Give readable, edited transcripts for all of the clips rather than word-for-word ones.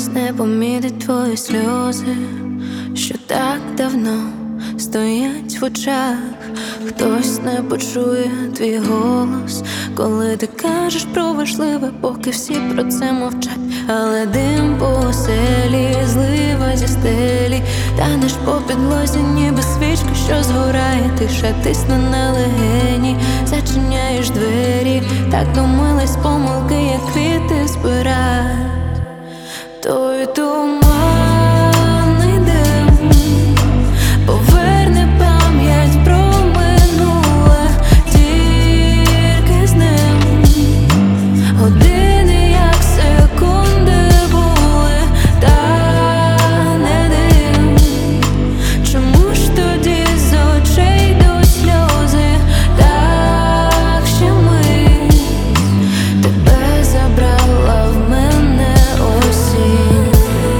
не помітить твої сльози, що так давно стоять в очах. Хтось не почує твій голос, коли ти кажеш про важливе, поки всі про це мовчать. Але дим по оселі, злива зі стелі, танеш по підлозі, ніби свічка, що згорає. Тиша тисне на легені, зачиняєш двері, так домились помилки, як квіти збирають. Той туманний дим поверне пам'ять про минуле, тільки з ним години, як секунди були, та не дим. Чому ж тоді з очей йдуть сльози? Так ще мить тебе забрала в мене осінь.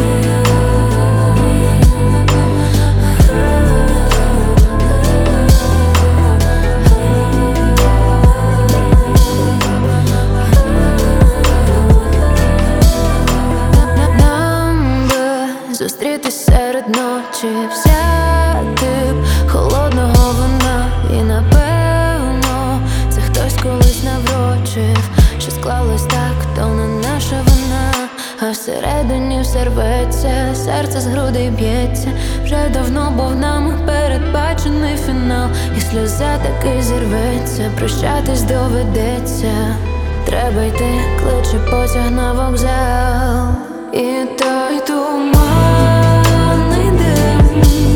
Нам би зустрітись серед ночі, взяти б холодного вина, і напевно це хтось колись наврочив, що склалось так, то не наша вина. А всередині все рветься, серце з грудей б'ється. Вже давно був нами передбачений фінал, і сльоза таки зірветься, прощатись доведеться. Треба йти, кличе потяг на вокзал. І той туманний дим